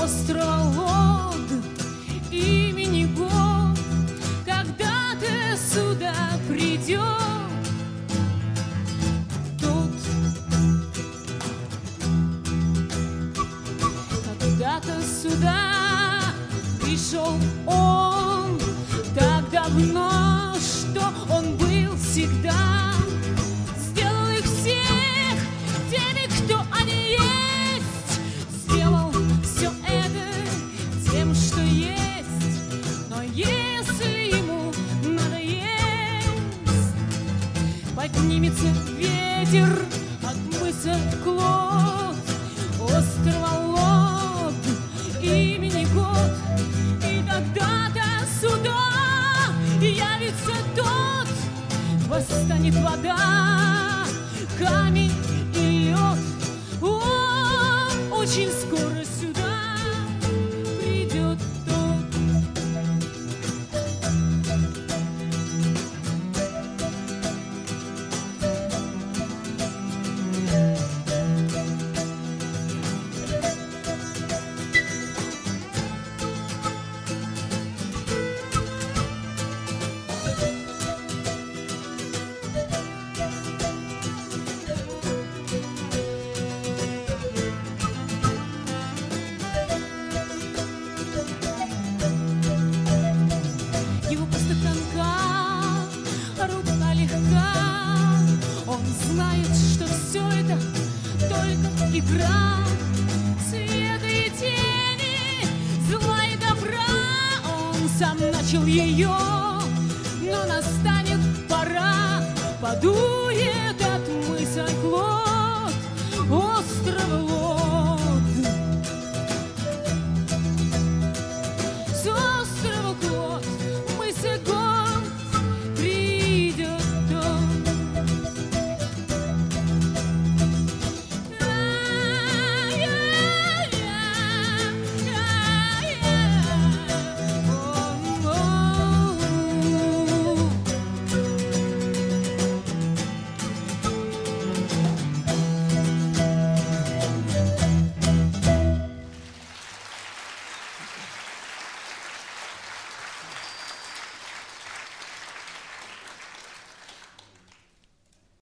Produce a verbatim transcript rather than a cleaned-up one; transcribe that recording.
острова Лод имени Год, когда-то сюда придет тот, когда-то сюда пришел он так давно, что он был всегда. Сделал их всех теми, кто они есть. Сделал все это тем, что есть. Но если ему надоест, поднимется ветер от мыса Клод, острова Лод имени Год. И тогда-то сюда явится тот, восстанет вода, камень и лед. О, очень скоро сюда придет тот. Его просто тонка, рука легка. Он знает, что все это только игра света и тени, зла и добра. Он сам начал ее, но настанет пора. Подует от мыса Клод,